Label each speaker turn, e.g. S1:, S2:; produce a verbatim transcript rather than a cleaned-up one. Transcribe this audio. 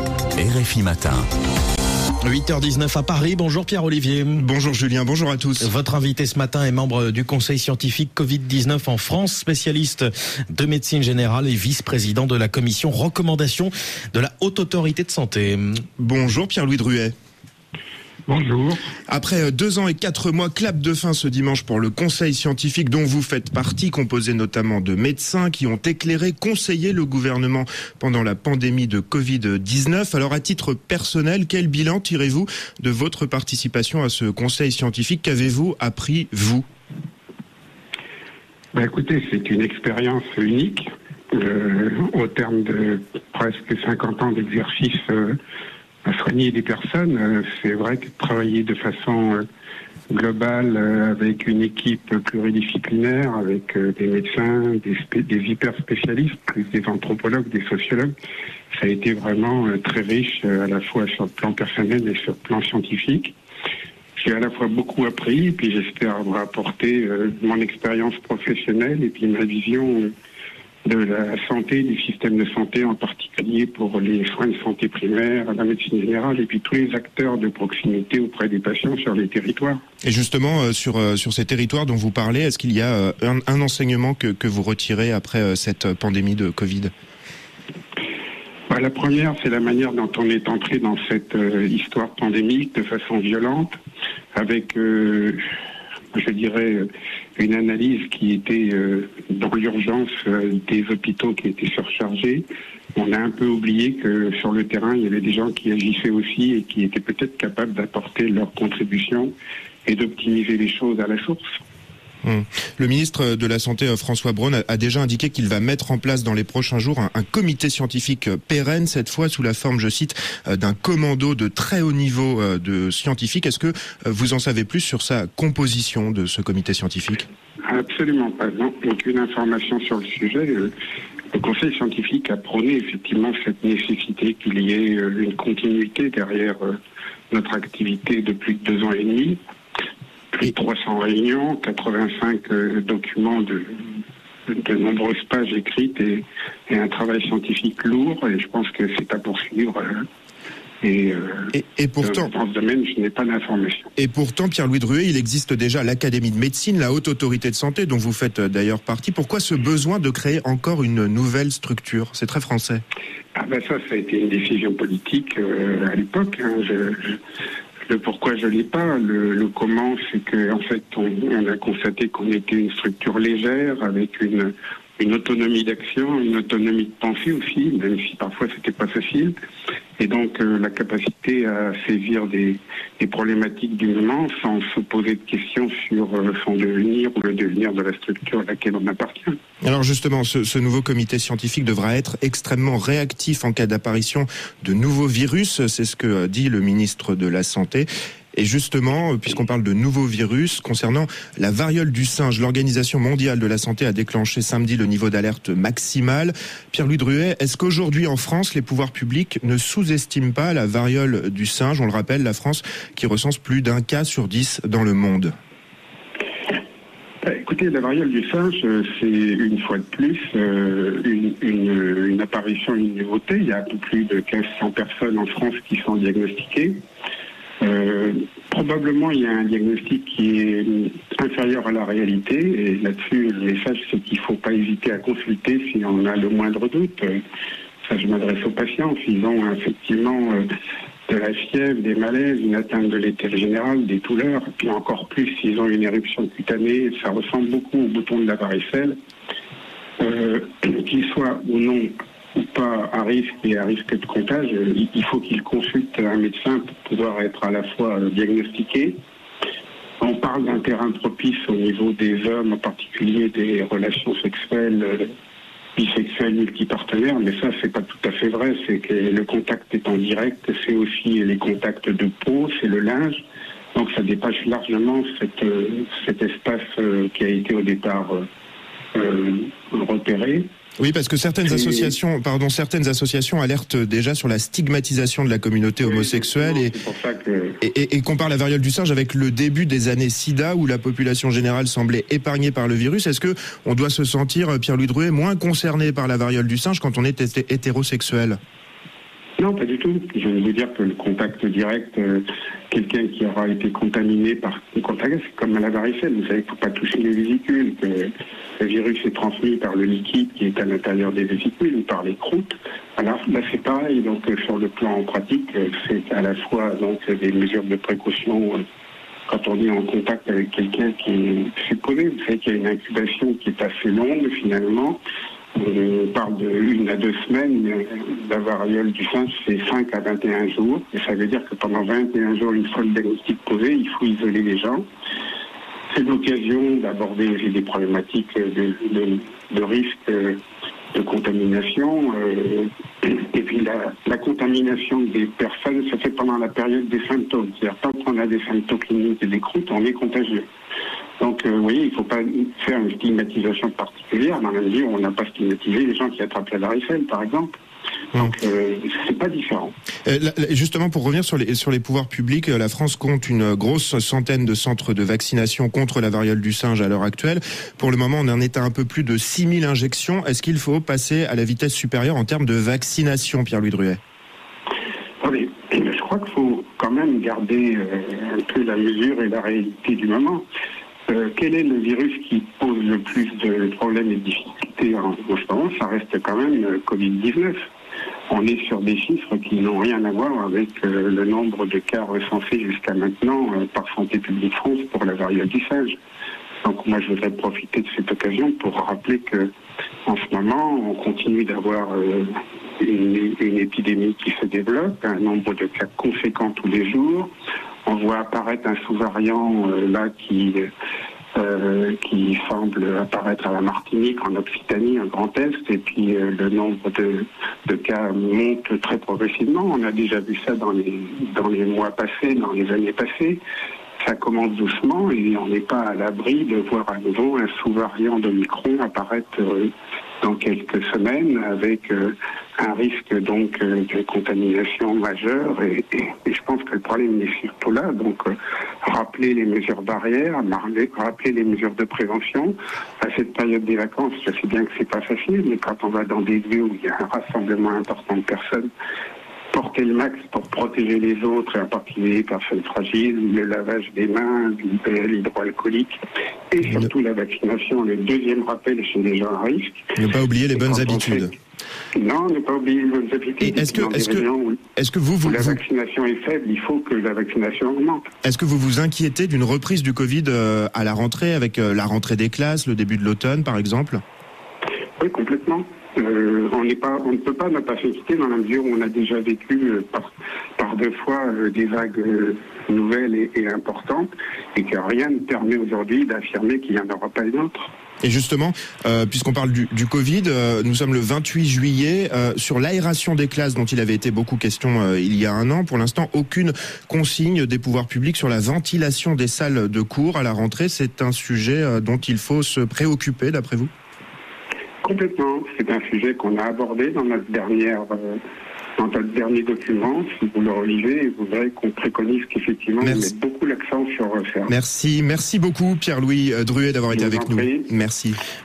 S1: R F I Matin.
S2: huit heures dix-neuf à Paris. Bonjour Pierre-Olivier.
S3: Bonjour Julien, bonjour à tous.
S2: Votre invité ce matin est membre du Conseil scientifique covid dix-neuf en France, spécialiste de médecine générale et vice-président de la commission recommandation de la Haute Autorité de Santé.
S3: Bonjour Pierre-Louis Druet.
S4: Bonjour.
S3: Après deux ans et quatre mois, clap de fin ce dimanche pour le Conseil scientifique dont vous faites partie, composé notamment de médecins qui ont éclairé, conseillé le gouvernement pendant la pandémie de covid dix-neuf. Alors à titre personnel, quel bilan tirez-vous de votre participation à ce Conseil scientifique? Qu'avez-vous appris, vous?
S4: Bah écoutez, c'est une expérience unique. Euh, au terme de presque cinquante ans d'exercice euh, à soigner des personnes, euh, c'est vrai que travailler de façon euh, globale euh, avec une équipe pluridisciplinaire, avec euh, des médecins, des, spé- des hyper spécialistes, plus des anthropologues, des sociologues, ça a été vraiment euh, très riche euh, à la fois sur le plan personnel et sur le plan scientifique. J'ai à la fois beaucoup appris, et puis j'espère avoir apporté euh, mon expérience professionnelle et puis ma vision euh, de la santé, du système de santé, en particulier pour les soins de santé primaire, la médecine générale, et puis tous les acteurs de proximité auprès des patients sur les territoires.
S3: Et justement, euh, sur, euh, sur ces territoires dont vous parlez, est-ce qu'il y a euh, un, un enseignement que, que vous retirez après euh, cette pandémie de Covid ?
S4: Bah, la première, c'est la manière dont on est entré dans cette euh, histoire pandémique de façon violente, avec... Euh, je dirais, une analyse qui était euh, dans l'urgence euh, des hôpitaux qui étaient surchargés. On a un peu oublié que sur le terrain, il y avait des gens qui agissaient aussi et qui étaient peut-être capables d'apporter leur contribution et d'optimiser les choses à la source.
S3: Hum. Le ministre de la Santé, François Braun, a déjà indiqué qu'il va mettre en place dans les prochains jours un, un comité scientifique pérenne, cette fois sous la forme, je cite, d'un commando de très haut niveau de scientifiques. Est-ce que vous en savez plus sur sa composition de ce comité scientifique ?
S4: Absolument pas, non. Aucune information sur le sujet. Le Conseil scientifique a prôné effectivement cette nécessité qu'il y ait une continuité derrière notre activité de plus de deux ans et demi. Plus de trois cents réunions, quatre-vingt-cinq euh, documents de, de nombreuses pages écrites et, et un travail scientifique lourd. Et je pense que c'est à poursuivre. Euh, et, euh,
S3: et, et pourtant,
S4: dans ce domaine, je n'ai pas d'informations.
S3: Et pourtant, Pierre-Louis Druet, il existe déjà l'Académie de médecine, la Haute Autorité de Santé, dont vous faites d'ailleurs partie. Pourquoi ce besoin de créer encore une nouvelle structure ? C'est très français.
S4: Ah ben ça, ça a été une décision politique euh, à l'époque. Hein. Je, je... Le pourquoi je l'ai pas, le, le comment, c'est que en fait on, on a constaté qu'on était une structure légère avec une, une autonomie d'action, une autonomie de pensée aussi, même si parfois c'était pas facile, et donc euh, la capacité à saisir des, des problématiques du moment sans se poser de questions sur euh, son devenir ou le devenir de la structure à laquelle on appartient.
S3: Alors justement, ce, ce nouveau comité scientifique devra être extrêmement réactif en cas d'apparition de nouveaux virus, c'est ce que dit le ministre de la Santé. Et justement, puisqu'on parle de nouveaux virus, concernant la variole du singe, l'Organisation mondiale de la santé a déclenché samedi le niveau d'alerte maximal. Pierre-Louis Druet, est-ce qu'aujourd'hui en France, les pouvoirs publics ne sous-estiment pas la variole du singe ? On le rappelle, la France qui recense plus d'un cas sur dix dans le monde.
S4: Écoutez, la variole du singe, c'est une fois de plus euh, une, une, une apparition, une nouveauté. Il y a un peu plus de mille cinq cents personnes en France qui sont diagnostiquées. Euh, probablement, il y a un diagnostic qui est inférieur à la réalité. Et là-dessus, le message, c'est qu'il ne faut pas hésiter à consulter si on a le moindre doute. Ça, je m'adresse aux patients. S'ils ont effectivement euh, de la fièvre, des malaises, une atteinte de l'état général, des douleurs, et puis encore plus s'ils ont une éruption cutanée, ça ressemble beaucoup au bouton de la varicelle, euh, qu'ils soient ou non ou pas à risque et à risque de contagion, il faut qu'ils consultent un médecin pour pouvoir être à la fois diagnostiqué. On parle d'un terrain propice au niveau des hommes, en particulier des relations sexuelles, bisexuels, multipartenaires, mais ça, c'est pas tout à fait vrai. C'est que le contact est en direct, c'est aussi les contacts de peau, c'est le linge. Donc ça dépasse largement cette, cet espace qui a été au départ euh, repéré.
S3: Oui, parce que certaines associations, pardon, certaines associations alertent déjà sur la stigmatisation de la communauté homosexuelle et, que... et, et, et comparent la variole du singe avec le début des années SIDA où la population générale semblait épargnée par le virus. Est-ce que on doit se sentir, Pierre-Louis Druet, moins concerné par la variole du singe quand on est hétérosexuel ?
S4: Non, pas du tout. Je vais vous dire que le contact direct, euh, quelqu'un qui aura été contaminé par un contact, c'est comme à la varicelle. Vous savez qu'il ne faut pas toucher les vésicules, que le virus est transmis par le liquide qui est à l'intérieur des vésicules ou par les croûtes. Alors là, c'est pareil. Donc, euh, sur le plan pratique, euh, c'est à la fois donc des mesures de précaution euh, quand on est en contact avec quelqu'un qui est supposé. Vous savez qu'il y a une incubation qui est assez longue finalement. On parle de une à deux semaines. La variole du singe, c'est cinq à vingt et un jours. Et ça veut dire que pendant vingt et un jours, une fois le diagnostic posé, il faut isoler les gens. C'est l'occasion d'aborder aussi des problématiques de, de, de risque de contamination. Et puis la, la contamination des personnes se fait pendant la période des symptômes. C'est-à-dire tant qu'on a des symptômes cliniques et des croûtes, on est contagieux. Donc, euh, vous voyez, il ne faut pas faire une stigmatisation particulière dans la mesure où on n'a pas stigmatisé les gens qui attrapent la varicelle, par exemple. Donc, euh, c'est pas différent.
S3: Euh, justement, pour revenir sur les, sur les pouvoirs publics, la France compte une grosse centaine de centres de vaccination contre la variole du singe à l'heure actuelle. Pour le moment, on en est à un peu plus de six mille injections. Est-ce qu'il faut passer à la vitesse supérieure en termes de vaccination, Pierre-Louis Druet ?
S4: Oui, je crois qu'il faut quand même garder euh, un peu la mesure et la réalité du moment. Euh, quel est le virus qui pose le plus de problèmes et de difficultés en, en ce moment? Ça reste quand même le covid dix-neuf. On est sur des chiffres qui n'ont rien à voir avec euh, le nombre de cas recensés jusqu'à maintenant euh, par Santé publique France pour la variole du singe. Donc moi je voudrais profiter de cette occasion pour rappeler que en ce moment on continue d'avoir euh, une, une épidémie qui se développe, un nombre de cas conséquents tous les jours. On voit apparaître un sous-variant euh, là qui euh, qui semble apparaître à la Martinique, en Occitanie, en Grand Est, et puis euh, le nombre de, de cas monte très progressivement. On a déjà vu ça dans les dans les mois passés, dans les années passées. Ça commence doucement et on n'est pas à l'abri de voir à nouveau un sous-variant d'Omicron apparaître euh, dans quelques semaines avec euh, un risque donc euh, de contamination majeure et, et, et je pense que le problème est surtout là. Donc euh, rappeler les mesures barrières, rappeler les mesures de prévention. À cette période des vacances, je sais bien que c'est pas facile, mais quand on va dans des lieux où il y a un rassemblement important de personnes, porter le max pour protéger les autres, en particulier les personnes fragiles, le lavage des mains, l'hydroalcoolique et surtout la vaccination, le deuxième rappel chez les gens à risque.
S3: Ne pas oublier les bonnes habitudes.
S4: Fait... Non, ne pas oublier les bonnes habitudes.
S3: Et est-ce que, est-ce que, où, est-ce que vous, vous,
S4: où la
S3: vous...
S4: vaccination est faible, il faut que la vaccination augmente.
S3: Est-ce que vous vous inquiétez d'une reprise du Covid à la rentrée, avec la rentrée des classes, le début de l'automne par exemple ?
S4: Oui, complètement. Euh, on n'est pas, on ne peut pas ne pas s'inquiéter dans la mesure où on a déjà vécu euh, par, par deux fois euh, des vagues euh, nouvelles et, et importantes et que rien ne permet aujourd'hui d'affirmer qu'il n'y en aura pas une autre.
S3: Et justement, euh, puisqu'on parle du, du Covid, euh, nous sommes le vingt-huit juillet. Euh, sur l'aération des classes dont il avait été beaucoup question euh, il y a un an, pour l'instant, aucune consigne des pouvoirs publics sur la ventilation des salles de cours à la rentrée. C'est un sujet euh, dont il faut se préoccuper, d'après vous ?
S4: Complètement. C'est un sujet qu'on a abordé dans notre dernière, euh, dans notre dernier document. Si vous le relisez, vous verrez qu'on préconise qu'effectivement, on met beaucoup l'accent sur ça.
S3: Merci, merci beaucoup Pierre-Louis Druet d'avoir été avec nous. Merci.